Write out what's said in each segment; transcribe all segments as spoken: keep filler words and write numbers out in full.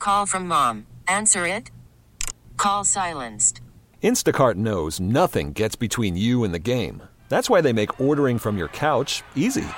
Call from mom. Answer it. Call silenced. Instacart knows nothing gets between you and the game. That's why they make ordering from your couch easy.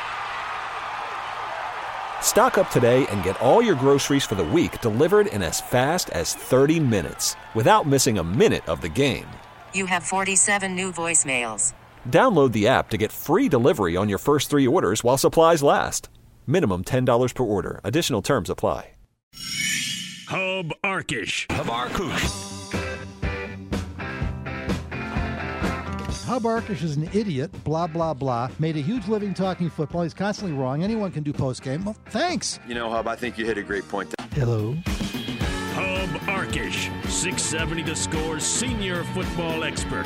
Stock up today and get all your groceries for the week delivered in as fast as thirty minutes without missing a minute of the game. You have forty-seven new voicemails. Download the app to get free delivery on your first three orders while supplies last. Minimum ten dollars per order. Additional terms apply. Hub Arkish. Hub Arkush. Hub Arkish is an idiot, blah, blah, blah. Made a huge living talking football. He's constantly wrong. Anyone can do postgame. Well, thanks. You know, Hub, I think you hit a great point. Hello. Hub Arkish, six seventy The Score's senior football expert.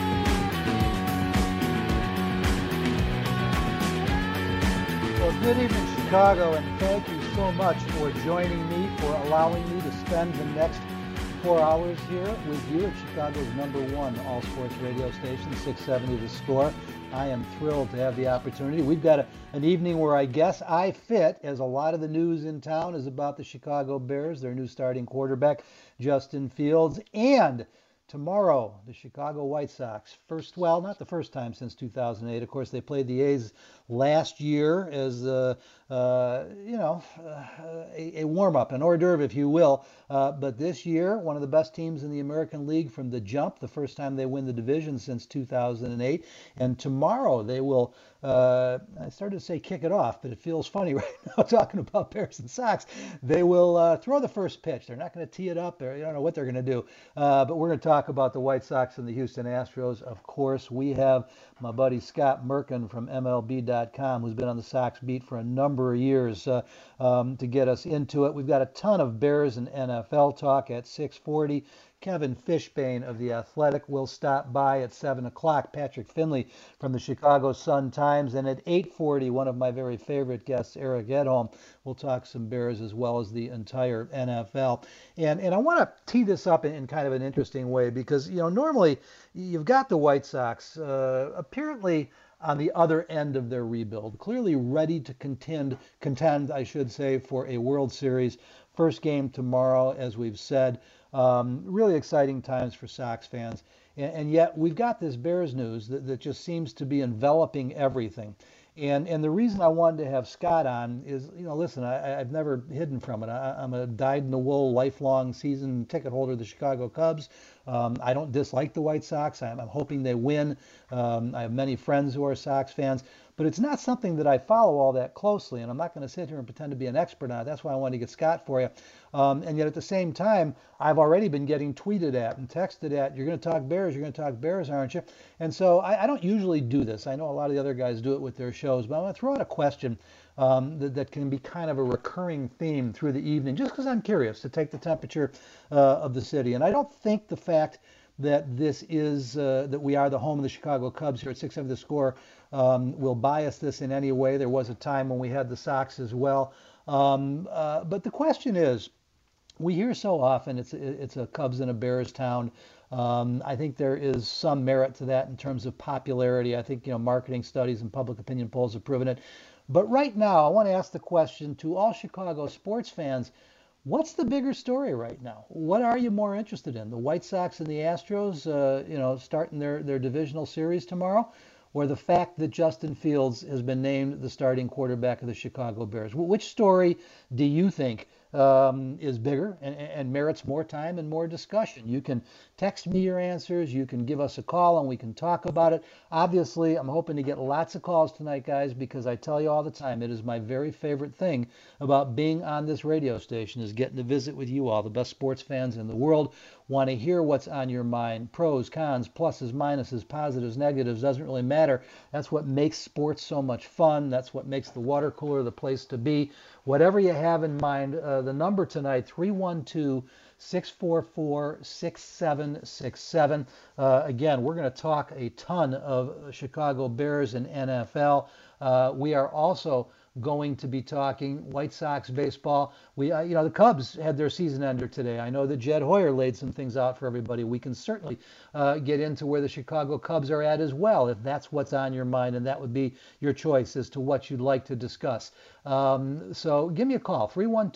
Well, good evening, Chicago, and thank you so much for joining me, for allowing me to spend the next four hours here with you at Chicago's number one all-sports radio station, six seventy The Score. I am thrilled to have the opportunity. We've got a, an evening where I guess I fit, as a lot of the news in town is about the Chicago Bears, their new starting quarterback, Justin Fields, and tomorrow, the Chicago White Sox. First, well, not the first time since two thousand eight. Of course, they played the A's last year as, uh, uh, you know, uh, a, a warm-up, an hors d'oeuvre, if you will. Uh, but this year, one of the best teams in the American League from the jump, the first time they win the division since two thousand eight. And tomorrow, they will, uh, I started to say kick it off, but it feels funny right now talking about Bears and Sox. They will uh, throw the first pitch. They're not going to tee it up. They're, I don't know what they're going to do. Uh, but we're going to talk about the White Sox and the Houston Astros. Of course, we have my buddy Scott Merkin from M L B dot com, who's been on the Sox beat for a number of years, uh, um, to get us into it. We've got a ton of Bears and N F L talk at six forty. Kevin Fishbane of The Athletic will stop by at seven o'clock. Patrick Finley from the Chicago Sun-Times. And at eight forty, one of my very favorite guests, Eric Edholm, will talk some Bears as well as the entire N F L. And and I want to tee this up in, in kind of an interesting way because, you know, normally you've got the White Sox uh, apparently on the other end of their rebuild, clearly ready to contend, contend, I should say, for a World Series. First game tomorrow, as we've said. Um, really exciting times for Sox fans. And, and yet we've got this Bears news that, that just seems to be enveloping everything. And and the reason I wanted to have Scott on is, you know, listen, I, I've never hidden from it. I, I'm a dyed-in-the-wool, lifelong season ticket holder of the Chicago Cubs. Um, I don't dislike the White Sox. I'm, I'm hoping they win. Um, I have many friends who are Sox fans. But it's not something that I follow all that closely, and I'm not going to sit here and pretend to be an expert on it. That's why I wanted to get Scott for you. Um, and yet at the same time, I've already been getting tweeted at and texted at, you're going to talk Bears, you're going to talk Bears, aren't you? And so I, I don't usually do this. I know a lot of the other guys do it with their shows, but I'm going to throw out a question um, that, that can be kind of a recurring theme through the evening, just because I'm curious to take the temperature uh, of the city. And I don't think the fact that this is, uh, that we are the home of the Chicago Cubs here at six seventy The Score um, will bias this in any way. There was a time when we had the Sox as well. Um, uh, but the question is, we hear so often it's, it's a Cubs and a Bears town. Um, I think there is some merit to that in terms of popularity. I think, you know, marketing studies and public opinion polls have proven it. But right now, I want to ask the question to all Chicago sports fans. What's the bigger story right now? What are you more interested in? The White Sox and the Astros, uh, you know, starting their, their divisional series tomorrow, or the fact that Justin Fields has been named the starting quarterback of the Chicago Bears? Which story do you think um, is bigger and, and merits more time and more discussion? You can text me your answers. You can give us a call and we can talk about it. Obviously, I'm hoping to get lots of calls tonight, guys, because I tell you all the time, it is my very favorite thing about being on this radio station is getting to visit with you all, the best sports fans in the world. Want to hear what's on your mind. Pros, cons, pluses, minuses, positives, negatives, doesn't really matter. That's what makes sports so much fun. That's what makes the water cooler the place to be. Whatever you have in mind, uh, the number tonight, three one two, six four four, six seven six seven. Uh, again, we're going to talk a ton of Chicago Bears and N F L. Uh, we are also going to be talking White Sox baseball. We, uh, you know, the Cubs had their season ender today. I know that Jed Hoyer laid some things out for everybody. We can certainly uh, get into where the Chicago Cubs are at as well, if that's what's on your mind, and that would be your choice as to what you'd like to discuss. Um, so give me a call, three one two,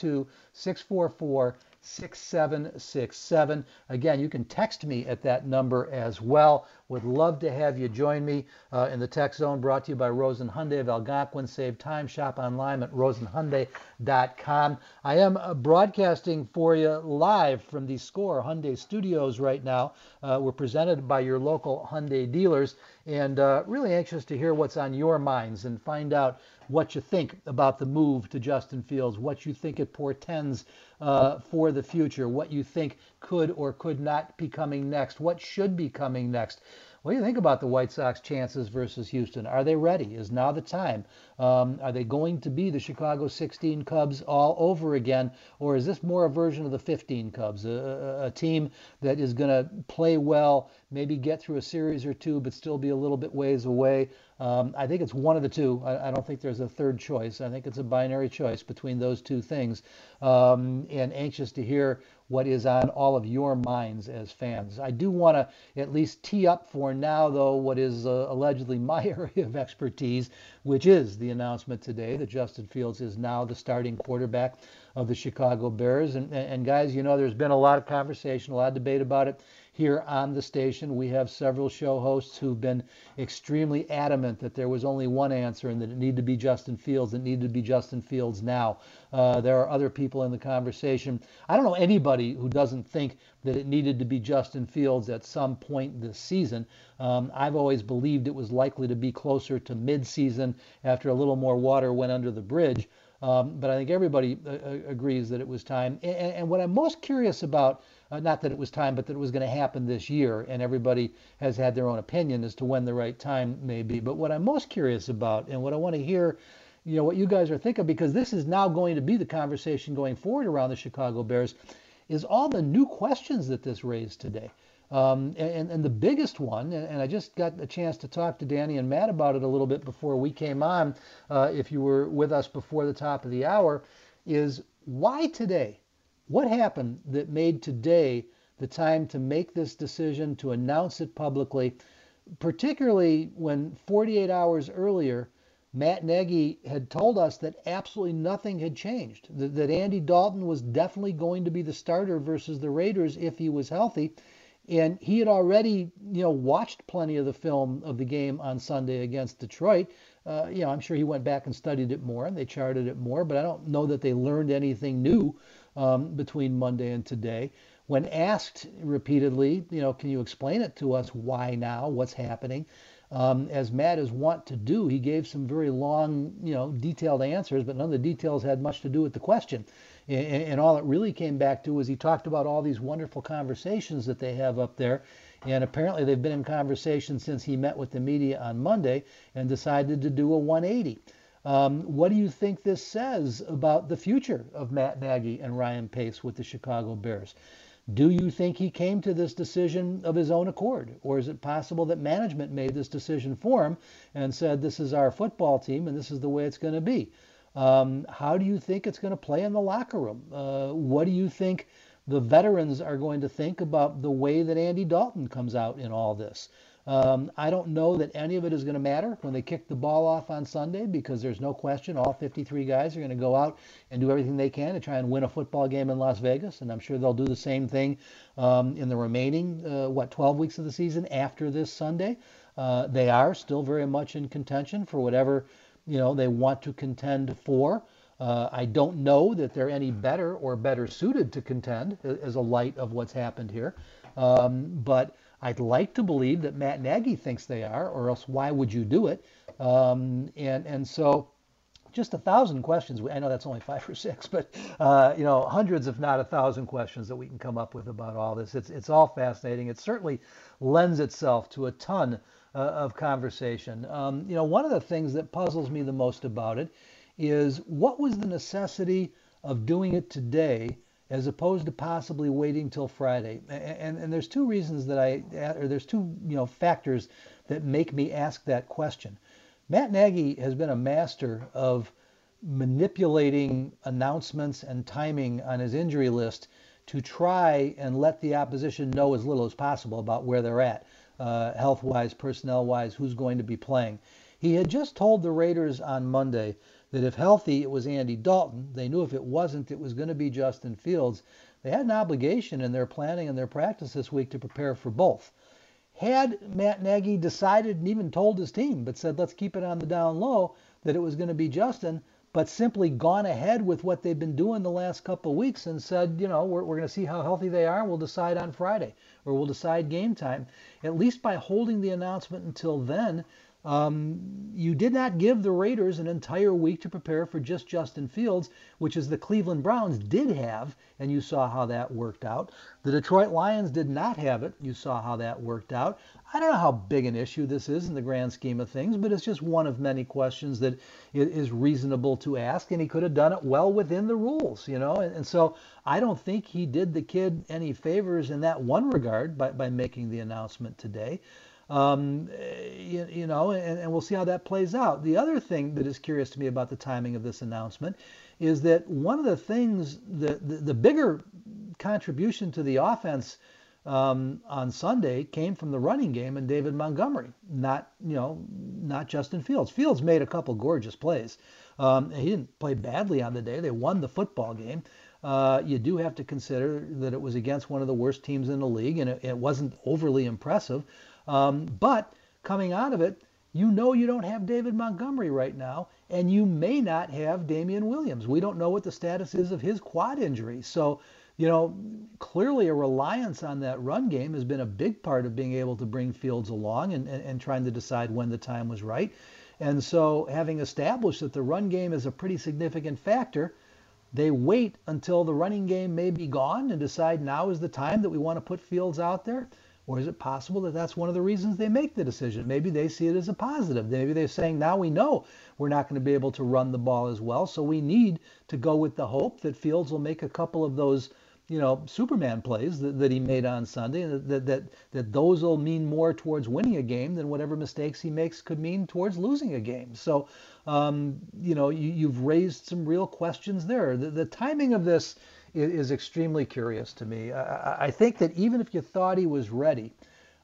six four four, six seven six seven. Again, you can text me at that number as well. Would love to have you join me uh, in the Tech Zone, brought to you by Rosen Hyundai of Algonquin. Save time, shop online at rosen hyundai dot com. I am uh, broadcasting for you live from the SCORE Hyundai studios right now. Uh, we're presented by your local Hyundai dealers, and uh, really anxious to hear what's on your minds and find out what you think about the move to Justin Fields, what you think it portends uh, for the future, what you think could or could not be coming next, what should be coming next. What do you think about the White Sox chances versus Houston? Are they ready? Is now the time? Um, are they going to be the Chicago sixteen Cubs all over again? Or is this more a version of the fifteen Cubs, a, a team that is going to play well, maybe get through a series or two, but still be a little bit ways away? Um, I think it's one of the two. I, I don't think there's a third choice. I think it's a binary choice between those two things. Um, and anxious to hear what is on all of your minds as fans. I do want to at least tee up for now, though, what is uh, allegedly my area of expertise, which is the announcement today that Justin Fields is now the starting quarterback of the Chicago Bears. And, and guys, you know, there's been a lot of conversation, a lot of debate about it here on the station. We have several show hosts who've been extremely adamant that there was only one answer and that it needed to be Justin Fields. It needed to be Justin Fields now. Uh, there are other people in the conversation. I don't know anybody who doesn't think that it needed to be Justin Fields at some point this season. Um, I've always believed it was likely to be closer to mid-season after a little more water went under the bridge. Um, but I think everybody uh, agrees that it was time. And, and what I'm most curious about, uh, not that it was time, but that it was going to happen this year, and everybody has had their own opinion as to when the right time may be. But what I'm most curious about, and what I want to hear, you know, what you guys are thinking, because this is now going to be the conversation going forward around the Chicago Bears, is all the new questions that this raised today. Um, and, and the biggest one, and I just got a chance to talk to Danny and Matt about it a little bit before we came on, uh, if you were with us before the top of the hour, is why today? What happened that made today the time to make this decision, to announce it publicly, particularly when forty-eight hours earlier, Matt Nagy had told us that absolutely nothing had changed, that, that Andy Dalton was definitely going to be the starter versus the Raiders if he was healthy. And he had already, you know, watched plenty of the film of the game on Sunday against Detroit. Uh, you know, I'm sure he went back and studied it more and they charted it more, but I don't know that they learned anything new um, between Monday and today. When asked repeatedly, you know, can you explain it to us? Why now? What's happening? Um, as Matt is wont to do, he gave some very long, you know, detailed answers, but none of the details had much to do with the question. And, and all it really came back to was he talked about all these wonderful conversations that they have up there. And apparently they've been in conversation since he met with the media on Monday and decided to do a one eighty. Um, what do you think this says about the future of Matt Nagy and Ryan Pace with the Chicago Bears? Do you think he came to this decision of his own accord? Or is it possible that management made this decision for him and said, this is our football team and this is the way it's going to be? Um, how do you think it's going to play in the locker room? Uh, what do you think the veterans are going to think about the way that Andy Dalton comes out in all this? Um, I don't know that any of it is going to matter when they kick the ball off on Sunday, because there's no question all fifty-three guys are going to go out and do everything they can to try and win a football game in Las Vegas, and I'm sure they'll do the same thing um, in the remaining, uh, what, twelve weeks of the season after this Sunday. Uh, they are still very much in contention for whatever, you know, they want to contend for. Uh, I don't know that they're any better or better suited to contend as a light of what's happened here, um, but I'd like to believe that Matt Nagy thinks they are, or else why would you do it? Um, and and so just a thousand questions. I know that's only five or six, but uh, you know, hundreds, if not a thousand questions that we can come up with about all this. It's it's all fascinating. It certainly lends itself to a ton uh, of conversation. Um, you know, one of the things that puzzles me the most about it is what was the necessity of doing it today as opposed to possibly waiting till Friday. And, and, and there's two reasons that I, or there's two, you know, factors that make me ask that question. Matt Nagy has been a master of manipulating announcements and timing on his injury list to try and let the opposition know as little as possible about where they're at, uh, health-wise, personnel-wise, who's going to be playing. He had just told the Raiders on Monday that if healthy, it was Andy Dalton. They knew if it wasn't, it was going to be Justin Fields. They had an obligation in their planning and their practice this week to prepare for both. Had Matt Nagy decided and even told his team, but said, let's keep it on the down low, that it was going to be Justin, but simply gone ahead with what they've been doing the last couple of weeks and said, you know, we're, we're going to see how healthy they are. We'll decide on Friday, or we'll decide game time. At least by holding the announcement until then, um, you did not give the Raiders an entire week to prepare for just Justin Fields, which is the Cleveland Browns did have, and you saw how that worked out. The Detroit Lions did not have it. You saw how that worked out. I don't know how big an issue this is in the grand scheme of things, but it's just one of many questions that is reasonable to ask, and he could have done it well within the rules, you know. And, and so I don't think he did the kid any favors in that one regard by, by making the announcement today. Um, you, you know, and, and we'll see how that plays out. The other thing that is curious to me about the timing of this announcement is that one of the things, the, the, the bigger contribution to the offense um, on Sunday came from the running game and David Montgomery, not, you know, not Justin Fields. Fields made a couple gorgeous plays. Um, he didn't play badly on the day. They won the football game. Uh, you do have to consider that it was against one of the worst teams in the league, and it, it wasn't overly impressive. Um, but coming out of it, you know you don't have David Montgomery right now, and you may not have Damian Williams. We don't know what the status is of his quad injury. So, you know, clearly a reliance on that run game has been a big part of being able to bring Fields along and, and, and trying to decide when the time was right. And so having established that the run game is a pretty significant factor, they wait until the running game may be gone and decide now is the time that we want to put Fields out there. Or is it possible that that's one of the reasons they make the decision? Maybe they see it as a positive. Maybe they're saying, now we know we're not going to be able to run the ball as well, so we need to go with the hope that Fields will make a couple of those, you know, Superman plays that, that he made on Sunday, and that, that, that those will mean more towards winning a game than whatever mistakes he makes could mean towards losing a game. So, um, you know, you, you've raised some real questions there. The, the timing of this is extremely curious to me. I, I think that even if you thought he was ready,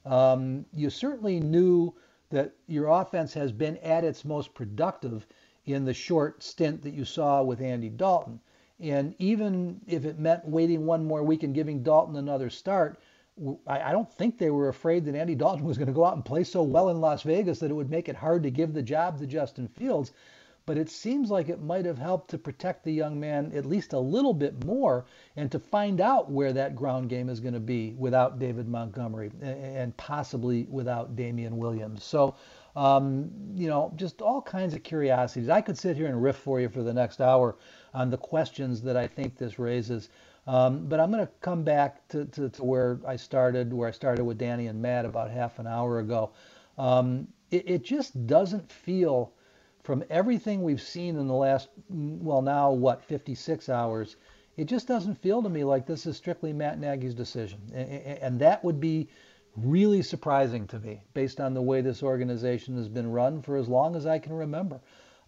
um, you certainly knew that your offense has been at its most productive in the short stint that you saw with Andy Dalton. And even if it meant waiting one more week and giving Dalton another start, I, I don't think they were afraid that Andy Dalton was going to go out and play so well in Las Vegas that it would make it hard to give the job to Justin Fields. But it seems like it might have helped to protect the young man at least a little bit more and to find out where that ground game is going to be without David Montgomery and possibly without Damian Williams. So, um, you know, just all kinds of curiosities. I could sit here and riff for you for the next hour on the questions that I think this raises. Um, but I'm going to come back to, to, to where I started, where I started with Danny and Matt about half an hour ago. Um, it, it just doesn't feel, from everything we've seen in the last, well, now what, fifty-six hours, it just doesn't feel to me like this is strictly Matt Nagy's decision. And that would be really surprising to me based on the way this organization has been run for as long as I can remember.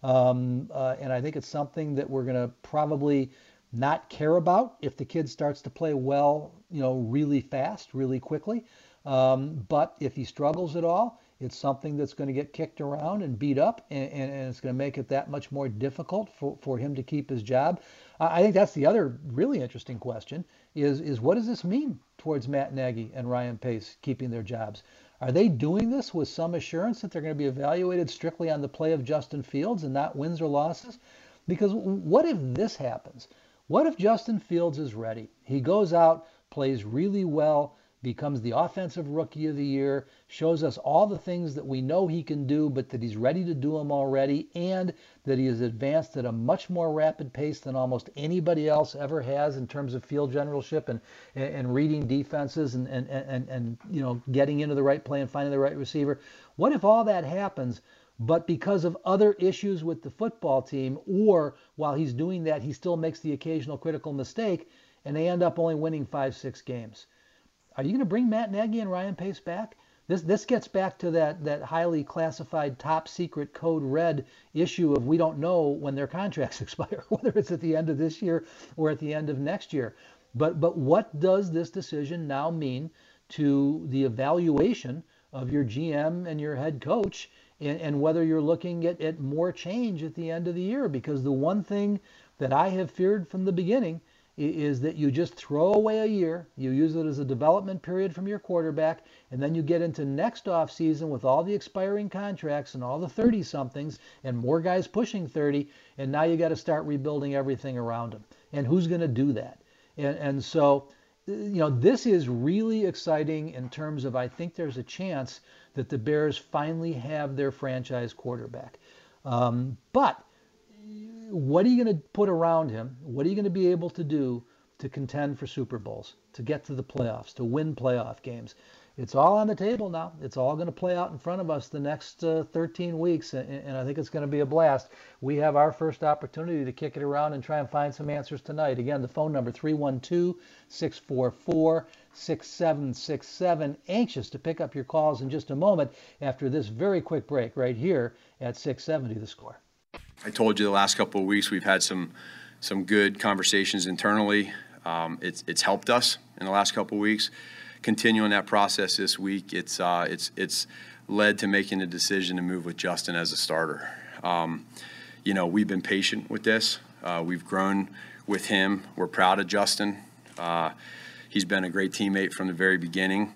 Um, uh, and I think it's something that we're going to probably not care about if the kid starts to play well, you know, really fast, really quickly. Um, but if he struggles at all, it's something that's going to get kicked around and beat up, and, and, and it's going to make it that much more difficult for, for him to keep his job. Uh, I think that's the other really interesting question is, is what does this mean towards Matt Nagy and Ryan Pace keeping their jobs? Are they doing this with some assurance that they're going to be evaluated strictly on the play of Justin Fields and not wins or losses? Because what if this happens? What if Justin Fields is ready? He goes out, plays really well, becomes the offensive rookie of the year, shows us all the things that we know he can do, but that he's ready to do them already, and that he has advanced at a much more rapid pace than almost anybody else ever has in terms of field generalship and, and, and reading defenses and, and, and, and, you know, getting into the right play and finding the right receiver. What if all that happens, but because of other issues with the football team, or while he's doing that, he still makes the occasional critical mistake, and they end up only winning five, six games? Are you going to bring Matt Nagy and Ryan Pace back? This this gets back to that, that highly classified top secret code red issue of we don't know when their contracts expire, whether it's at the end of this year or at the end of next year. But but what does this decision now mean to the evaluation of your G M and your head coach and, and whether you're looking at, at more change at the end of the year. Because the one thing that I have feared from the beginning is that you just throw away a year, you use it as a development period from your quarterback, and then you get into next off season with all the expiring contracts and all the thirty-somethings and more guys pushing thirty, and now you got to start rebuilding everything around them. And who's going to do that? And, and so, you know, this is really exciting in terms of, I think there's a chance that the Bears finally have their franchise quarterback. Um, but what are you going to put around him? What are you going to be able to do to contend for Super Bowls, to get to the playoffs, to win playoff games? It's all on the table now. It's all going to play out in front of us the next uh, thirteen weeks, and, and I think it's going to be a blast. We have our first opportunity to kick it around and try and find some answers tonight. Again, the phone number, three one two, six four four, six seven six seven. Anxious to pick up your calls in just a moment after this very quick break right here at six seventy The Score. I told you the last couple of weeks we've had some some good conversations internally. Um, it's it's helped us in the last couple of weeks. Continuing that process this week, it's uh, it's it's led to making a decision to move with Justin as a starter. Um, you know, we've been patient with this. Uh, we've grown with him. We're proud of Justin. Uh, he's been a great teammate from the very beginning.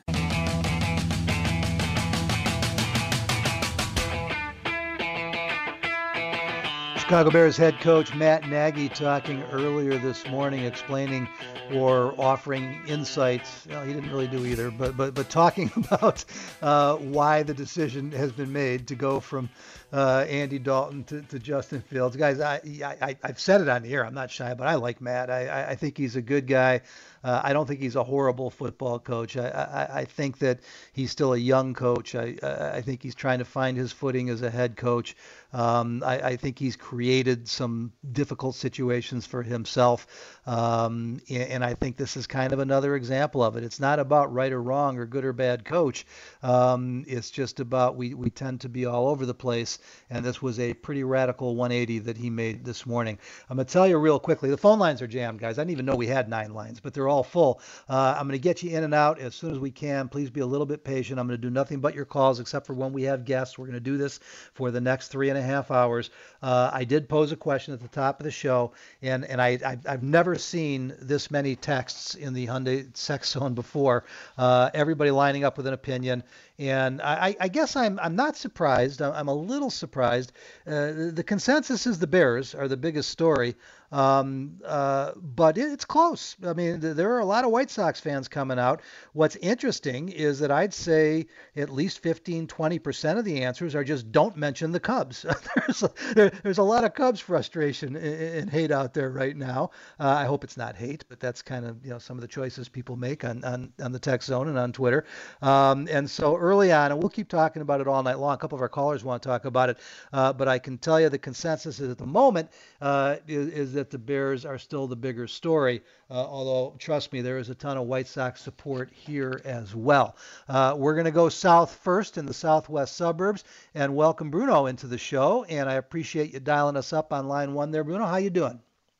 Chicago Bears head coach Matt Nagy talking earlier this morning, explaining or offering insights. Well, he didn't really do either, but but but talking about uh, why the decision has been made to go from uh, Andy Dalton to, to Justin Fields. Guys, I, I I've said it on the air. I'm not shy, but I like Matt. I I think he's a good guy. Uh, I don't think he's a horrible football coach. I, I, I think that he's still a young coach. I, I think he's trying to find his footing as a head coach. Um, I, I think he's created some difficult situations for himself. Um, and, and I think this is kind of another example of it. It's not about right or wrong or good or bad coach. Um, it's just about we, we tend to be all over the place. And this was a pretty radical one eighty that he made this morning. I'm going to tell you real quickly, the phone lines are jammed, guys. I didn't even know we had nine lines, but they're all full. Uh, I'm going to get you in and out as soon as we can. Please be a little bit patient. I'm going to do nothing but your calls except for when we have guests. We're going to do this for the next three and a half hours. Uh, I did pose a question at the top of the show, and, and I, I, I've never seen this many texts in the Hyundai Sex Zone before. Uh, everybody lining up with an opinion. And I, I guess I'm I'm not surprised. I'm a little surprised. Uh, the consensus is the Bears are the biggest story. Um, uh, but it's close. I mean, there are a lot of White Sox fans coming out. What's interesting is that I'd say at least fifteen, twenty percent of the answers are just don't mention the Cubs. there's, a, there, there's a lot of Cubs frustration and, and hate out there right now. Uh, I hope it's not hate, but that's kind of, you know, some of the choices people make on, on, on the text zone and on Twitter. Um, and so early on, and we'll keep talking about it all night long. A couple of our callers want to talk about it, uh, but I can tell you the consensus is at the moment uh, is, is that the Bears are still the bigger story, uh, although, trust me, there is a ton of White Sox support here as well. Uh, we're going to go south first in the southwest suburbs and welcome Bruno into the show, and I appreciate you dialing us up on line one there. Bruno, how you doing?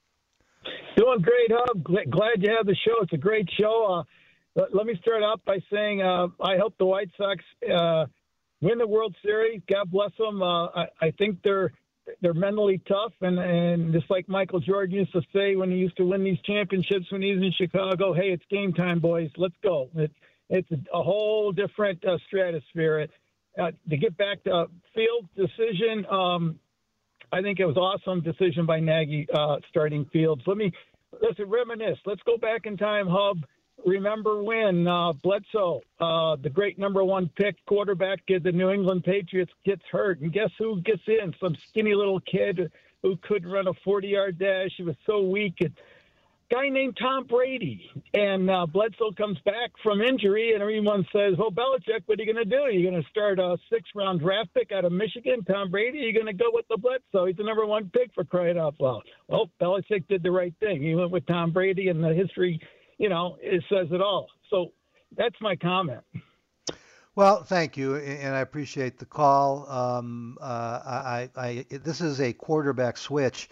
Doing great, Hub. Glad you have the show. It's a great show. Uh, let, let me start out by saying uh, I hope the White Sox uh, win the World Series. God bless them. Uh, I, I think they're they're mentally tough, and, and just like Michael Jordan used to say when he used to win these championships when he was in Chicago, hey, it's game time, boys. Let's go. It, it's a, a whole different uh, stratosphere. It, uh, to get back to Fields' decision, um, I think it was awesome decision by Nagy uh, starting Fields. Let me let's reminisce. Let's go back in time, Hub. Remember when uh, Bledsoe, uh, the great number one pick quarterback of the New England Patriots, gets hurt, and guess who gets in? Some skinny little kid who couldn't run a forty-yard dash. He was so weak. A guy named Tom Brady. And uh, Bledsoe comes back from injury, and everyone says, "Oh, Belichick, what are you going to do? Are you going to start a six-round draft pick out of Michigan, Tom Brady? Are you going to go with the Bledsoe? He's the number one pick for crying out loud." Well, Belichick did the right thing. He went with Tom Brady, and the history, you know, it says it all. So that's my comment. Well, thank you, and I appreciate the call. Um, uh, I, I, this is a quarterback switch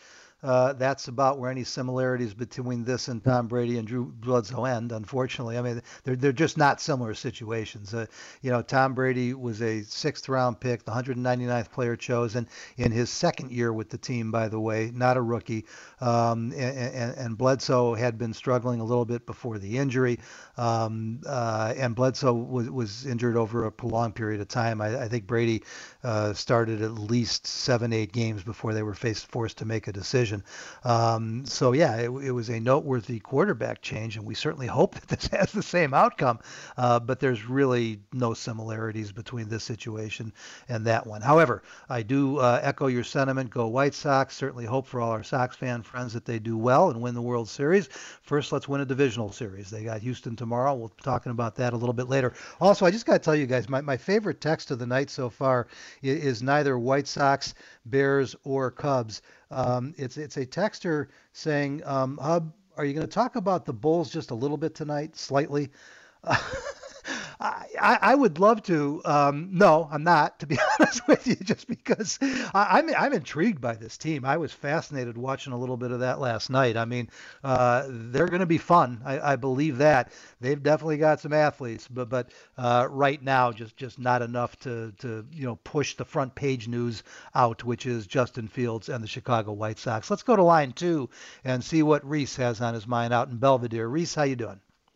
uh, that's about where any similarities between this and Tom Brady and Drew Bledsoe end, unfortunately. I mean, they're, they're just not similar situations. Uh, you know, Tom Brady was a sixth round pick, the one hundred ninety-ninth player chosen in his second year with the team, by the way, not a rookie. Um, and, and, and Bledsoe had been struggling a little bit before the injury. Um, uh, and Bledsoe was, was injured over a prolonged period of time. I, I think Brady uh, started at least seven, eight games before they were faced, forced to make a decision. Um, so, yeah, it, it was a noteworthy quarterback change, and we certainly hope that this has the same outcome. Uh, but there's really no similarities between this situation and that one. However, I do uh, echo your sentiment. Go White Sox. Certainly hope for all our Sox fan friends that they do well and win the World Series. First, let's win a divisional series. They got Houston tomorrow. We'll be talking about that a little bit later. Also, I just got to tell you guys, my, my favorite text of the night so far is, is neither White Sox, Bears, or Cubs. Um, it's it's a texter saying, um, Hub, are you going to talk about the Bulls just a little bit tonight, slightly? Uh, I, I would love to. Um, no, I'm not, to be honest with you, just because I, I'm I'm intrigued by this team. I was fascinated watching a little bit of that last night. I mean, uh, they're going to be fun. I, I believe that. They've definitely got some athletes, but but uh, right now, just just not enough to to you know push the front page news out, which is Justin Fields and the Chicago White Sox. Let's go to line two and see what Reese has on his mind out in Belvedere. Reese, how you doing?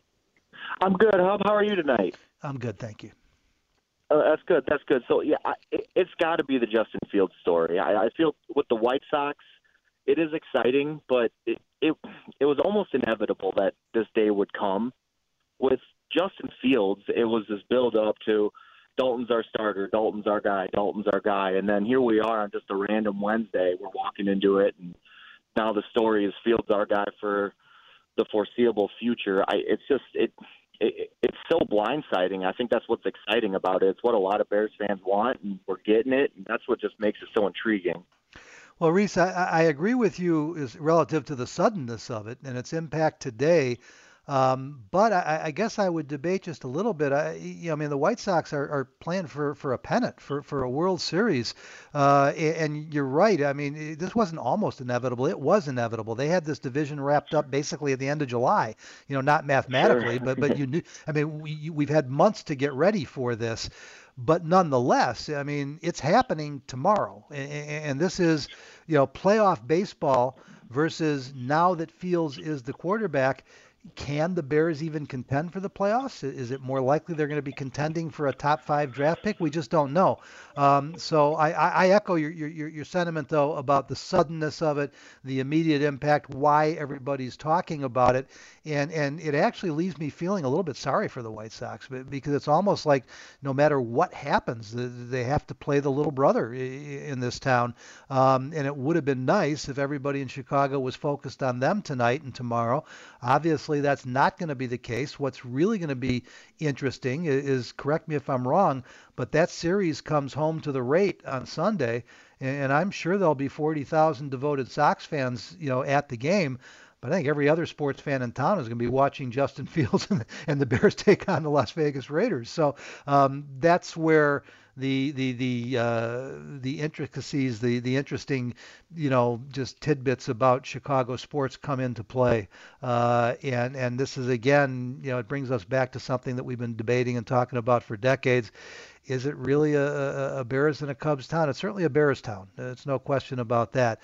I'm good, Hub. How are you tonight? I'm good, thank you. Uh, that's good. That's good. So, yeah, I, it, it's got to be the Justin Fields story. I, I feel with the White Sox, it is exciting, but it, it it was almost inevitable that this day would come. With Justin Fields, it was this build-up to Dalton's our starter, Dalton's our guy, Dalton's our guy, and then here we are on just a random Wednesday. We're walking into it, and now the story is Fields our guy for the foreseeable future. I, it's just it. It, it's so blindsiding. I think that's what's exciting about it. It's what a lot of Bears fans want, and we're getting it, and that's what just makes it so intriguing. Well, Reese, I, I agree with you is relative to the suddenness of it and its impact today. Um, but I, I guess I would debate just a little bit. I, you know, I mean, the White Sox are, are playing for, for a pennant, for, for a World Series. Uh, and you're right. I mean, this wasn't almost inevitable. It was inevitable. They had this division wrapped up basically at the end of July, you know, not mathematically, sure. but, but you knew, I mean, we, we've had months to get ready for this. But nonetheless, I mean, it's happening tomorrow. And, and this is, you know, playoff baseball versus now that Fields is the quarterback. Can the Bears even contend for the playoffs? Is it more likely they're going to be contending for a top five draft pick? We just don't know. Um, so I, I echo your, your your sentiment, though, about the suddenness of it, the immediate impact, why everybody's talking about it. And, and it actually leaves me feeling a little bit sorry for the White Sox because it's almost like no matter what happens, they have to play the little brother in this town. Um, and it would have been nice if everybody in Chicago was focused on them tonight and tomorrow. Obviously, that's not going to be the case. What's really going to be interesting is, is, correct me if I'm wrong, but that series comes home to the rate on Sunday, and I'm sure there'll be forty thousand devoted Sox fans, you know, at the game. But I think every other sports fan in town is going to be watching Justin Fields and the, and the Bears take on the Las Vegas Raiders. So um, that's where the the the uh, the intricacies, the the interesting, you know, just tidbits about Chicago sports come into play. Uh, and and this is again, you know, it brings us back to something that we've been debating and talking about for decades. Is it really a, a Bears and a Cubs town? It's certainly a Bears town. It's no question about that.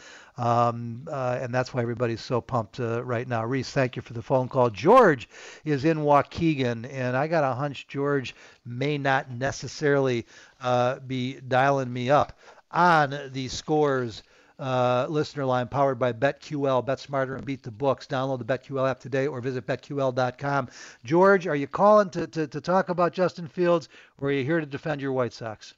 Um, uh, and that's why everybody's so pumped uh, right now. Reese, thank you for the phone call. George is in Waukegan, and I got a hunch George may not necessarily uh, be dialing me up on the Scores Uh, listener line powered by BetQL. Bet smarter and beat the books. Download the BetQL app today or visit bet Q L dot com. George, are you calling to, to, to talk about Justin Fields, or are you here to defend your White Sox?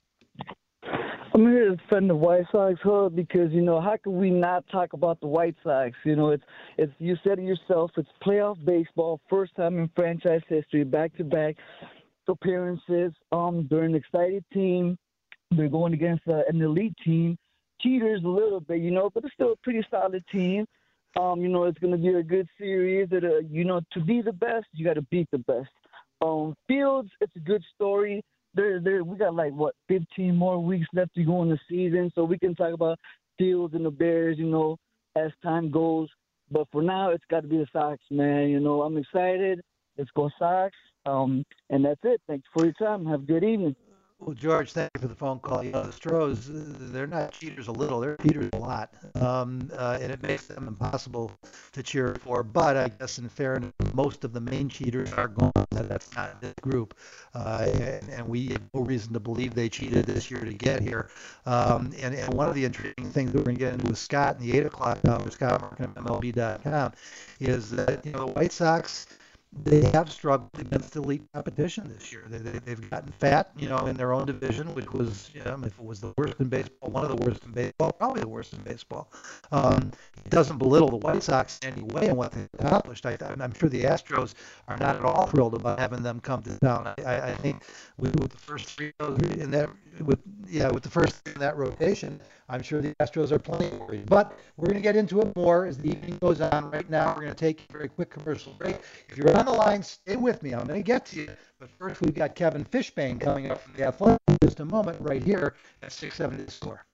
I'm here to defend the White Sox, Hub, because, you know, how can we not talk about the White Sox? You know, it's, it's you said it yourself, it's playoff baseball, first time in franchise history, back-to-back appearances. Um, they're an excited team. They're going against uh, an elite team. Cheaters a little bit, you know, but it's still a pretty solid team. Um, you know, it's going to be a good series. That, uh, you know, to be the best, you got to beat the best. Um, Fields, it's a good story. There, there, we got like what fifteen more weeks left to go in the season, so we can talk about Fields and the Bears. You know, as time goes. But for now, it's got to be the Sox, man. You know, I'm excited. Let's go Sox. Um, and that's it. Thanks for your time. Have a good evening. Well, George, thank you for the phone call. You know, the Stros, they're not cheaters a little, they're cheaters a lot. Um, uh, and it makes them impossible to cheer for. But I guess in fairness, most of the main cheaters are gone. That's not this group. Uh, and, and we have no reason to believe they cheated this year to get here. Um, and, and one of the interesting things that we're going to get into with Scott in the eight o'clock hour, Scott Markham, M L B dot com, is that, you know, the White Sox, they have struggled against elite competition this year. They, they, they've gotten fat, you know, in their own division, which was, you know, if it was the worst in baseball, one of the worst in baseball, probably the worst in baseball. Um, it doesn't belittle the White Sox in any way in what they've accomplished. I, I'm sure the Astros are not at all thrilled about having them come to town. I, I think with, with the first three in that, with yeah, with the first three in that rotation, I'm sure the Astros are plenty worried. But we're going to get into it more as the evening goes on. Right now, we're going to take a very quick commercial break. If you're on the line, stay with me. I'm going to get to you. But first, we've got Kevin Fishbane coming up from the Athletic in just a moment right here at six seventy The Score.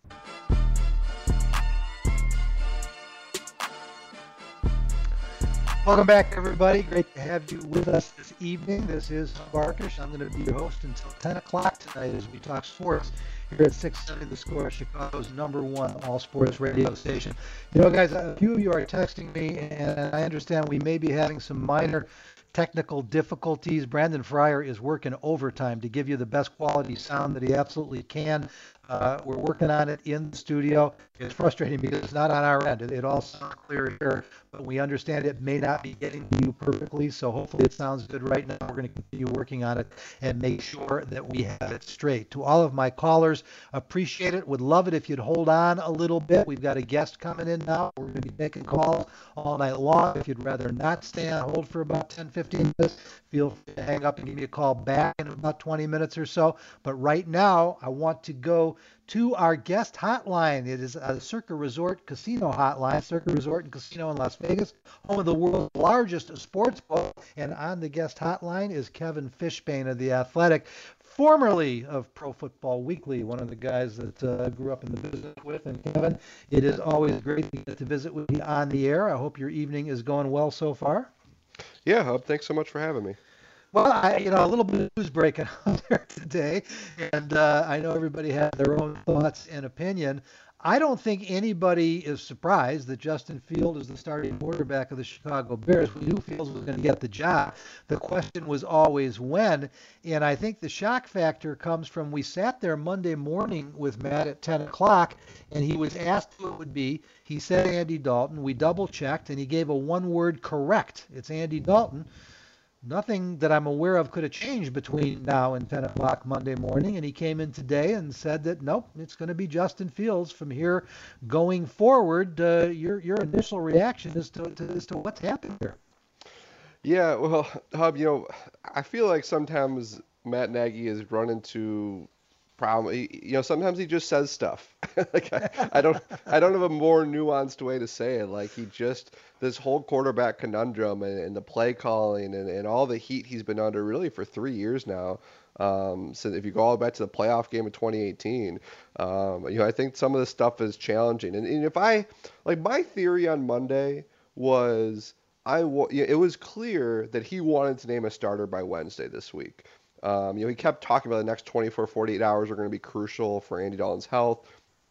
Welcome back, everybody. Great to have you with us this evening. This is Barkish. I'm going to be your host until ten o'clock tonight as we talk sports here at six seventy The Score, Chicago's number one all-sports radio station. You know, guys, a few of you are texting me, and I understand we may be having some minor technical difficulties. Brandon Fryer is working overtime to give you the best quality sound that he absolutely can. Uh, we're working on it in the studio. It's frustrating because it's not on our end. It, it all sounds clear here, but we understand it may not be getting to you perfectly, so hopefully it sounds good right now. We're going to continue working on it and make sure that we have it straight. To all of my callers, appreciate it. Would love it if you'd hold on a little bit. We've got a guest coming in now. We're going to be making calls all night long. If you'd rather not stay on hold for about ten, fifteen minutes, feel free to hang up and give me a call back in about twenty minutes or so. But right now, I want to go to our guest hotline. It is a Circa Resort Casino hotline. Circa Resort and Casino in Las Vegas, home of the world's largest sports book. And on the guest hotline is Kevin Fishbane of The Athletic, formerly of Pro Football Weekly, one of the guys that uh, grew up in the business with. And Kevin, it is always great to get to visit with you on the air. I hope your evening is going well so far. Yeah, Hub, thanks so much for having me. Well, I, you know, a little bit of news breaking out there today, and uh, I know everybody has their own thoughts and opinion. I don't think anybody is surprised that Justin Fields is the starting quarterback of the Chicago Bears. We knew Fields was going to get the job. The question was always when, and I think the shock factor comes from we sat there Monday morning with Matt at ten o'clock, and he was asked who it would be. He said Andy Dalton. We double-checked, and he gave a one-word correct. It's Andy Dalton. Nothing that I'm aware of could have changed between now and ten o'clock Monday morning, and he came in today and said that, nope, it's going to be Justin Fields from here going forward. Uh, your your initial reaction as to, to, as to what's happened here? Yeah, well, Hub, you know, I feel like sometimes Matt Nagy has run into problem. He, you know, sometimes he just says stuff. like I, I don't, I don't have a more nuanced way to say it. Like he just, this whole quarterback conundrum and, and the play calling and, and all the heat he's been under really for three years now. Um, so if you go all the way back to the playoff game of twenty eighteen, um, you know, I think some of this stuff is challenging. And, and if I, like my theory on Monday was, I, it was clear that he wanted to name a starter by Wednesday this week. Um, you know, he kept talking about the next twenty-four, forty-eight hours are going to be crucial for Andy Dalton's health.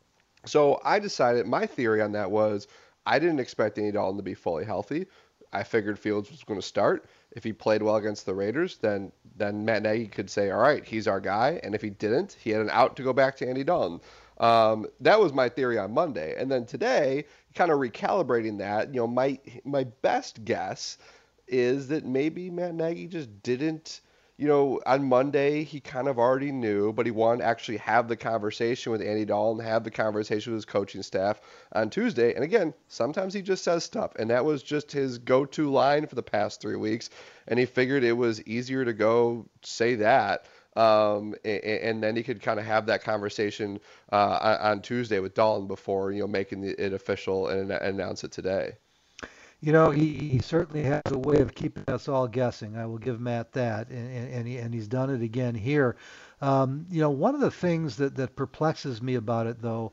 So I decided, my theory on that was, I didn't expect Andy Dalton to be fully healthy. I figured Fields was going to start. If he played well against the Raiders, then then Matt Nagy could say, all right, he's our guy. And if he didn't, he had an out to go back to Andy Dalton. Um, that was my theory on Monday. And then today, kind of recalibrating that, you know, my my best guess is that maybe Matt Nagy just didn't, you know, on Monday, he kind of already knew, but he wanted to actually have the conversation with Andy Dalton, have the conversation with his coaching staff on Tuesday. And again, sometimes he just says stuff, and that was just his go-to line for the past three weeks. And he figured it was easier to go say that. Um, and, and then he could kind of have that conversation uh, on Tuesday with Dalton before, you know, making it official and announce it today. You know, he, he certainly has a way of keeping us all guessing. I will give Matt that, and and, he, and he's done it again here. Um, you know, one of the things that, that perplexes me about it, though,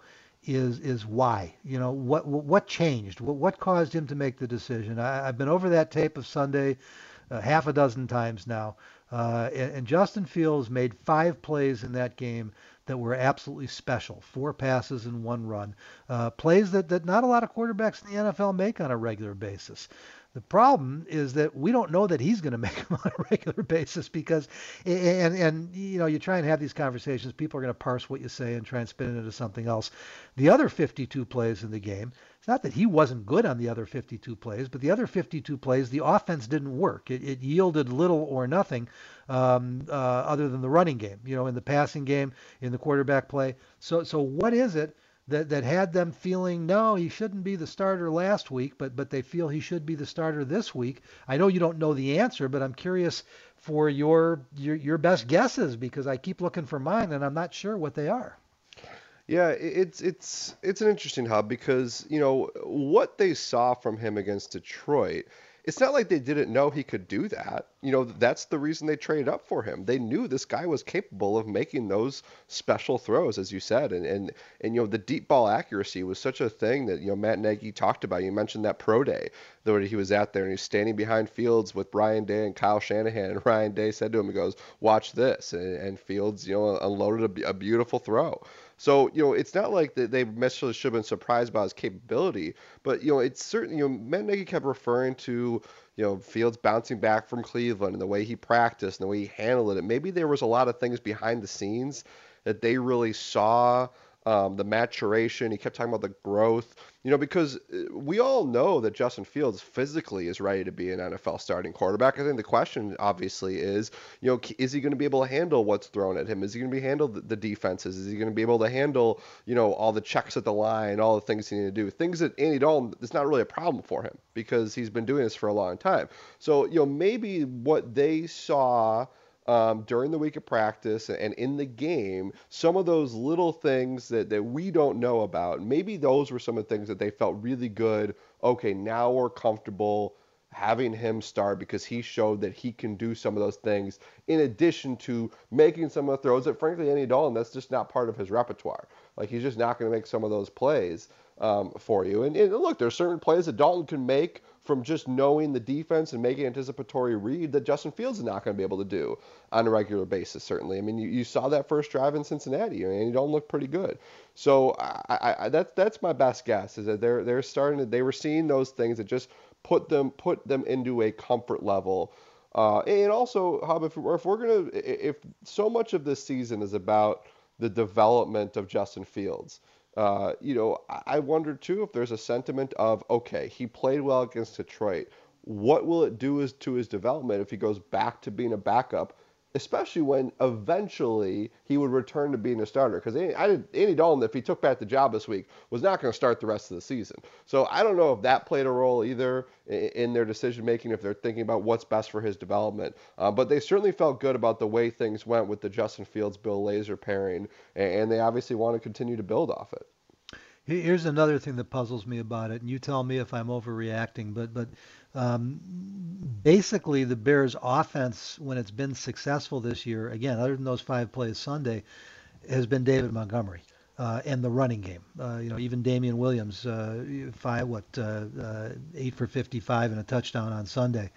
is is why. You know, what what changed? What, what caused him to make the decision? I, I've been over that tape of Sunday uh, half a dozen times now, uh, and, and Justin Fields made five plays in that game that were absolutely special. Four passes and one run. Uh, plays that, that not a lot of quarterbacks in the N F L make on a regular basis. The problem is that we don't know that he's going to make them on a regular basis because, and, and you know, you try and have these conversations, people are going to parse what you say and try and spin it into something else. The other fifty-two plays in the game, it's not that he wasn't good on the other fifty-two plays, but the other fifty-two plays, the offense didn't work. It, it yielded little or nothing um, uh, other than the running game, you know, in the passing game, in the quarterback play. So, so what is it that that had them feeling, no, he shouldn't be the starter last week, but but they feel he should be the starter this week? I know you don't know the answer, but I'm curious for your your, your best guesses because I keep looking for mine and I'm not sure what they are. Yeah, it's it's it's an interesting hub because, you know, what they saw from him against Detroit, it's not like they didn't know he could do that. You know, that's the reason they traded up for him. They knew this guy was capable of making those special throws, as you said. And, and, and you know, the deep ball accuracy was such a thing that, you know, Matt Nagy talked about. You mentioned that pro day that he was out there and he's standing behind Fields with Ryan Day and Kyle Shanahan. And Ryan Day said to him, he goes, watch this. And, and Fields, you know, unloaded a, a beautiful throw. So, you know, it's not like that they necessarily should have been surprised by his capability, but, you know, it's certainly, you know, Matt Nagy kept referring to, you know, Fields bouncing back from Cleveland and the way he practiced and the way he handled it. Maybe there was a lot of things behind the scenes that they really saw, um, the maturation. He kept talking about the growth, you know, because we all know that Justin Fields physically is ready to be an N F L starting quarterback. I think the question obviously is, you know, is he going to be able to handle what's thrown at him? Is he going to be handle the defenses? Is he going to be able to handle, you know, all the checks at the line, all the things he need to do? Things that Andy Dalton, it's not really a problem for him because he's been doing this for a long time. So, you know, maybe what they saw Um, during the week of practice and in the game, some of those little things that, that we don't know about, maybe those were some of the things that they felt really good. Okay, now we're comfortable having him start because he showed that he can do some of those things in addition to making some of the throws that, frankly, Andy Dalton, that's just not part of his repertoire. Like, he's just not going to make some of those plays um, for you. And, and look, there's certain plays that Dalton can make from just knowing the defense and making anticipatory read that Justin Fields is not going to be able to do on a regular basis, certainly. I mean, you, you saw that first drive in Cincinnati, and he don't look pretty good. So I, I, that's that's my best guess, is that they're they're starting to, they were seeing those things that just put them put them into a comfort level. Uh, and also, Hub, if, if we're gonna, if so much of this season is about the development of Justin Fields, Uh, you know, I wonder, too, if there's a sentiment of, okay, he played well against Detroit. What will it do is, to his development if he goes back to being a backup, especially when eventually he would return to being a starter? Because Andy Dalton, if he took back the job this week, was not going to start the rest of the season. So I don't know if that played a role either in their decision-making, if they're thinking about what's best for his development. Uh, but they certainly felt good about the way things went with the Justin Fields-Bill Lazor pairing, and they obviously want to continue to build off it. Here's another thing that puzzles me about it, and you tell me if I'm overreacting, but but um, basically the Bears' offense, when it's been successful this year, again, other than those five plays Sunday, has been David Montgomery uh, and the running game. Uh, you know, even Damian Williams, uh, five what uh, uh, eight for fifty-five and a touchdown on Sunday.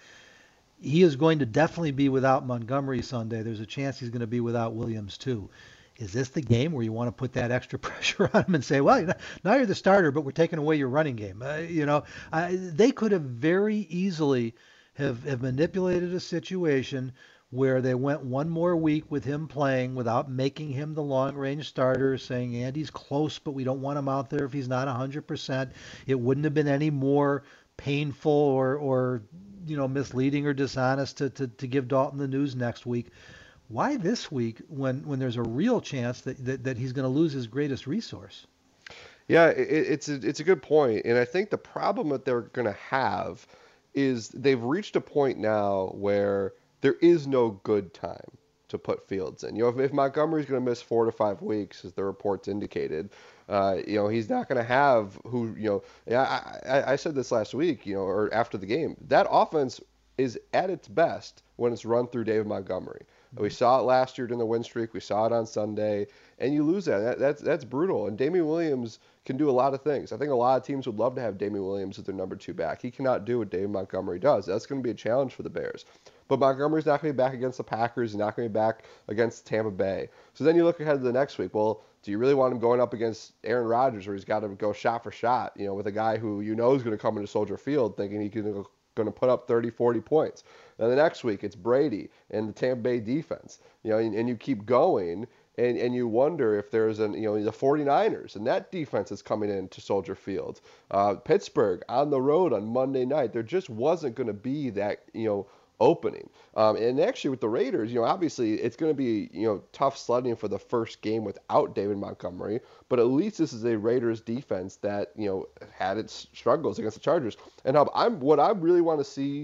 He is going to definitely be without Montgomery Sunday. There's a chance he's going to be without Williams too. Is this the game where you want to put that extra pressure on him and say, well, now you're the starter, but we're taking away your running game? Uh, you know, uh, they could have very easily have, have manipulated a situation where they went one more week with him playing without making him the long-range starter, saying Andy's close, but we don't want him out there if he's not one hundred percent. It wouldn't have been any more painful or, or you know, misleading or dishonest to, to, to give Dalton the news next week. Why this week when, when there's a real chance that, that, that he's going to lose his greatest resource? Yeah, it, it's a, it's a good point. And I think the problem that they're going to have is they've reached a point now where there is no good time to put Fields in. You know, if, if Montgomery's going to miss four to five weeks, as the reports indicated, uh, you know, he's not going to have who, you know, I, I, I said this last week, you know, or after the game, that offense is at its best when it's run through David Montgomery. We saw it last year during the win streak. We saw it on Sunday, and you lose that. that that's that's brutal. And Damian Williams can do a lot of things. I think a lot of teams would love to have Damian Williams as their number two back. He cannot do what David Montgomery does. That's going to be a challenge for the Bears. But Montgomery's not going to be back against the Packers. He's not going to be back against Tampa Bay. So then you look ahead to the next week. Well, do you really want him going up against Aaron Rodgers, where he's got to go shot for shot, you know, with a guy who you know is going to come into Soldier Field thinking he can going to put up thirty, forty points. Then the next week it's Brady and the Tampa Bay defense, you know, and, and you keep going, and, and you wonder if there's an, you know, the 49ers and that defense is coming into Soldier Field. Uh, Pittsburgh on the road on Monday night, there just wasn't going to be that, you know, opening. Um, and actually with the Raiders, you know, obviously it's going to be, you know, tough sledding for the first game without David Montgomery, but at least this is a Raiders defense that, you know, had its struggles against the Chargers. And I'm what I really want to see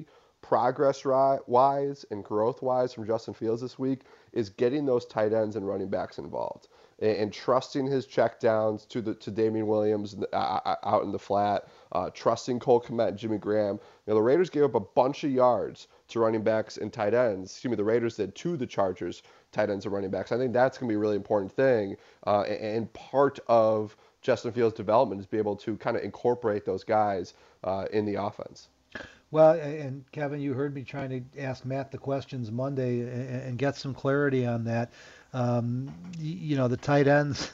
progress-wise and growth-wise from Justin Fields this week is getting those tight ends and running backs involved and, and trusting his checkdowns to the to Damian Williams uh, out in the flat, uh, trusting Cole Kmet and Jimmy Graham. You know, the Raiders gave up a bunch of yards to running backs and tight ends. Excuse me, the Raiders did to the Chargers, tight ends and running backs. I think that's going to be a really important thing, uh, and, and part of Justin Fields' development is be able to kind of incorporate those guys uh, in the offense. Well, and Kevin, you heard me trying to ask Matt the questions Monday and get some clarity on that. Um, you know, the tight ends,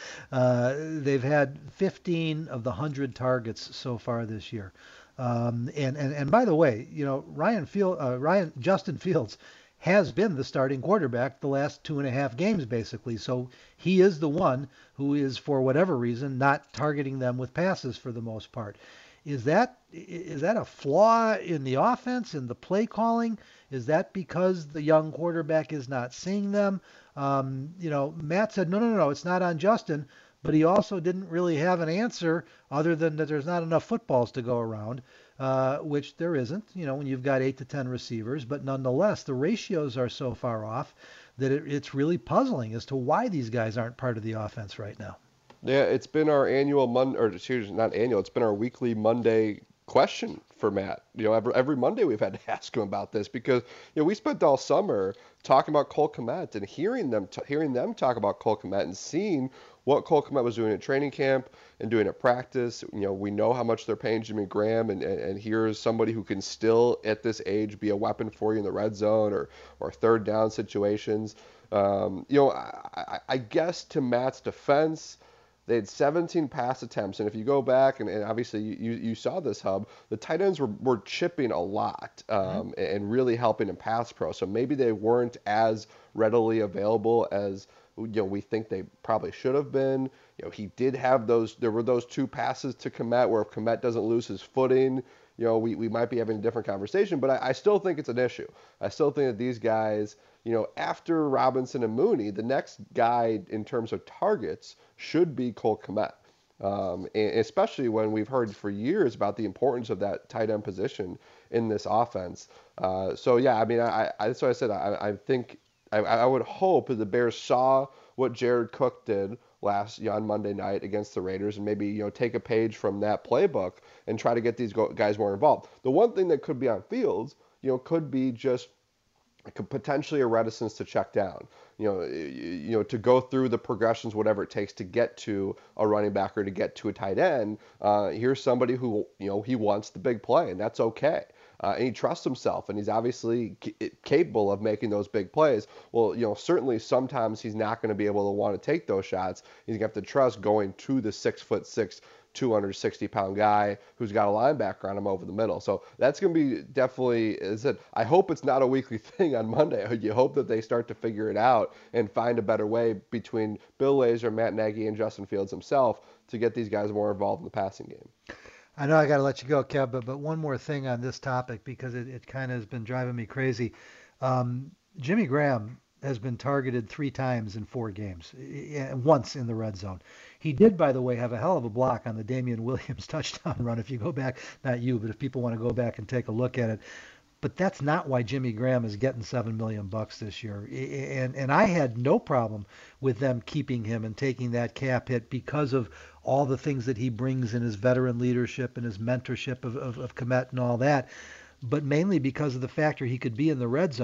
uh, they've had fifteen of the one hundred targets so far this year. Um, and, and, and by the way, you know, Ryan Field, uh, Ryan Justin Fields has been the starting quarterback the last two and a half games, basically. So he is the one who is, for whatever reason, not targeting them with passes for the most part. Is that is that a flaw in the offense, in the play calling? Is that because the young quarterback is not seeing them? Um, you know, Matt said, no, no, no, no, it's not on Justin. But he also didn't really have an answer other than that there's not enough footballs to go around, uh, which there isn't, you know, when you've got eight to ten receivers. But nonetheless, the ratios are so far off that it, it's really puzzling as to why these guys aren't part of the offense right now. Yeah, it's been our annual Monday, or excuse me, not annual, it's been our weekly Monday question for Matt. You know, every, every Monday we've had to ask him about this because, you know, we spent all summer talking about Cole Kmet and hearing them t- hearing them talk about Cole Kmet and seeing what Cole Kmet was doing at training camp and doing at practice. You know, we know how much they're paying Jimmy Graham, and, and, and here's somebody who can still, at this age, be a weapon for you in the red zone or, or third down situations. Um, you know, I, I, I guess to Matt's defense, they had seventeen pass attempts, and if you go back, and, and obviously you, you saw this, Hub, the tight ends were, were chipping a lot um, mm-hmm. and really helping in pass pro. So maybe they weren't as readily available as, you know, we think they probably should have been. You know, he did have those, there were those two passes to Kmet where if Kmet doesn't lose his footing, you know, we, we might be having a different conversation, but I, I still think it's an issue. I still think that these guys, you know, after Robinson and Mooney, the next guy in terms of targets should be Cole Kmet. Um, and especially when we've heard for years about the importance of that tight end position in this offense. Uh, so, yeah, I mean, I, I, that's what I said. I, I think, I, I would hope that the Bears saw what Jared Cook did last you know, on Monday night against the Raiders and maybe, you know, take a page from that playbook and try to get these go- guys more involved. The one thing that could be on Fields, you know, could be just could potentially a reticence to check down, you know, you know, to go through the progressions, whatever it takes to get to a running back or to get to a tight end. Uh, here's somebody who, you know, he wants the big play, and that's okay. Uh, and he trusts himself, and he's obviously c- capable of making those big plays. Well, you know, certainly sometimes he's not going to be able to want to take those shots. He's going to have to trust going to the six foot six, two hundred sixty pound guy who's got a linebacker on him over the middle. So that's going to be definitely, as I said, I hope it's not a weekly thing on Monday. You hope that they start to figure it out and find a better way between Bill Lazor, Matt Nagy, and Justin Fields himself to get these guys more involved in the passing game. I know I got to let you go, Kev, but, but one more thing on this topic because it, it kind of has been driving me crazy. Um, Jimmy Graham has been targeted three times in four games, once in the red zone. He did, by the way, have a hell of a block on the Damian Williams touchdown run. If you go back, not you, but if people want to go back and take a look at it. But that's not why Jimmy Graham is getting seven million bucks this year. And and I had no problem with them keeping him and taking that cap hit because of all the things that he brings in his veteran leadership and his mentorship of, of, of Kmet and all that, but mainly because of the factor he could be in the red zone.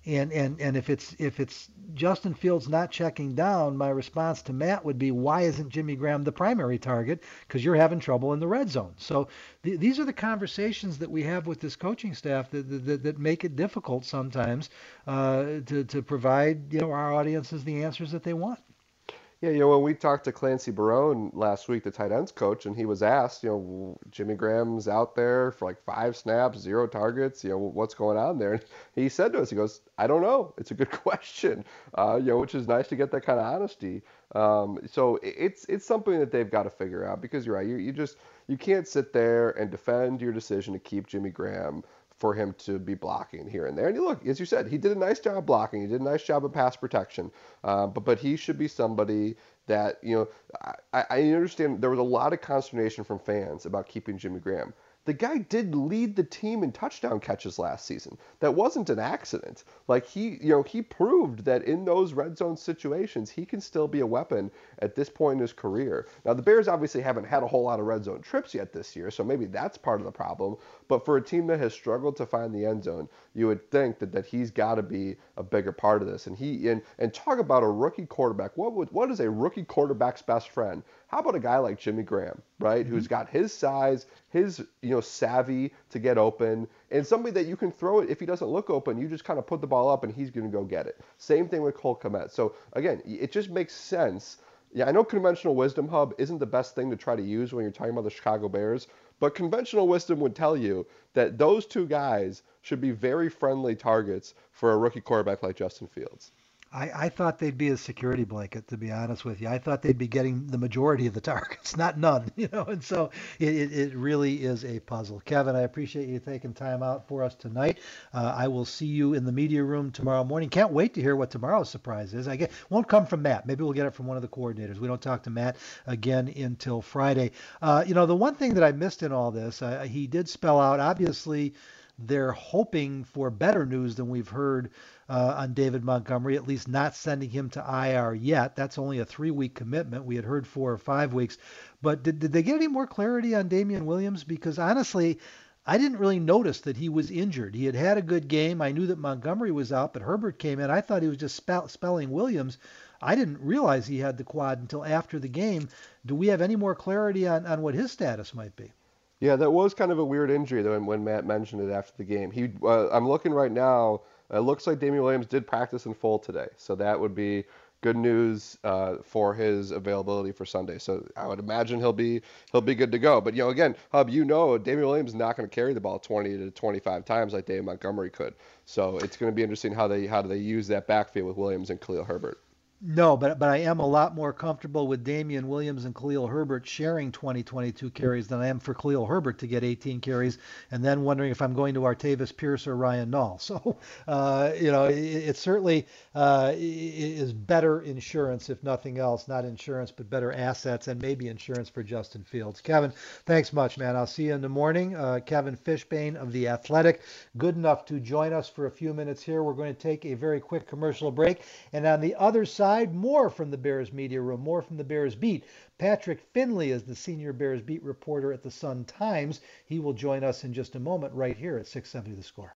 And, and and if it's if it's Justin Fields not checking down, my response to Matt would be, why isn't Jimmy Graham the primary target? Because you're having trouble in the red zone. So th- these are the conversations that we have with this coaching staff that that, that make it difficult sometimes uh, to to provide, you know, our audiences the answers that they want. Yeah, you know, when we talked to Clancy Barone last week, the tight ends coach, and he was asked, you know, Jimmy Graham's out there for like five snaps, zero targets, you know, what's going on there? And he said to us, he goes, I don't know. It's a good question, uh, you know, which is nice to get that kind of honesty. Um, so it's it's something that they've got to figure out, because you're right. You, you just, you can't sit there and defend your decision to keep Jimmy Graham for him to be blocking here and there. And you look, as you said, he did a nice job blocking. He did a nice job of pass protection. Uh, but but he should be somebody that, you know, I, I understand there was a lot of consternation from fans about keeping Jimmy Graham. The guy did lead the team in touchdown catches last season. That wasn't an accident. Like, he, you know, he proved that in those red zone situations, he can still be a weapon at this point in his career. Now, the Bears obviously haven't had a whole lot of red zone trips yet this year, so maybe that's part of the problem. But for a team that has struggled to find the end zone, you would think that, that he's got to be a bigger part of this. And he and and talk about a rookie quarterback. What would what is a rookie quarterback's best friend? How about a guy like Jimmy Graham, right, mm-hmm. who's got his size, his, you know, savvy to get open, and somebody that you can throw it if he doesn't look open, you just kind of put the ball up and he's going to go get it. Same thing with Cole Kmet. So again, it just makes sense. Yeah, I know conventional wisdom, Hub, isn't the best thing to try to use when you're talking about the Chicago Bears, but conventional wisdom would tell you that those two guys should be very friendly targets for a rookie quarterback like Justin Fields. I, I thought they'd be a security blanket, to be honest with you. I thought they'd be getting the majority of the targets, not none, you know, and so it, it, it really is a puzzle. Kevin, I appreciate you taking time out for us tonight. Uh, I will see you in the media room tomorrow morning. Can't wait to hear what tomorrow's surprise is. I get won't come from Matt. Maybe we'll get it from one of the coordinators. We don't talk to Matt again until Friday. Uh, you know, the one thing that I missed in all this, uh, he did spell out, obviously, they're hoping for better news than we've heard uh, on David Montgomery, at least not sending him to I R yet. That's only a three-week commitment. We had heard four or five weeks. But did, did they get any more clarity on Damian Williams? Because honestly, I didn't really notice that he was injured. He had had a good game. I knew that Montgomery was out, but Herbert came in. I thought he was just spell, spelling Williams. I didn't realize he had the quad until after the game. Do we have any more clarity on, on what his status might be? Yeah, that was kind of a weird injury though, when Matt mentioned it after the game. He, uh, I'm looking right now. It looks like Damian Williams did practice in full today, so that would be good news uh, for his availability for Sunday. So I would imagine he'll be he'll be good to go. But you know, again, Hub, you know, Damian Williams is not going to carry the ball twenty to twenty-five times like David Montgomery could. So it's going to be interesting how they how do they use that backfield with Williams and Khalil Herbert. No, but but I am a lot more comfortable with Damian Williams and Khalil Herbert sharing twenty, twenty-two carries than I am for Khalil Herbert to get eighteen carries and then wondering if I'm going to Artavis Pierce or Ryan Nall. So, uh, you know, it, it certainly uh, is better insurance, if nothing else. Not insurance, but better assets and maybe insurance for Justin Fields. Kevin, thanks much, man. I'll see you in the morning. Uh, Kevin Fishbane of The Athletic, good enough to join us for a few minutes here. We're going to take a very quick commercial break. And on the other side, more from the Bears media room, more from the Bears beat. Patrick Finley is the senior Bears beat reporter at the Sun Times. He will join us in just a moment right here at six seventy The Score.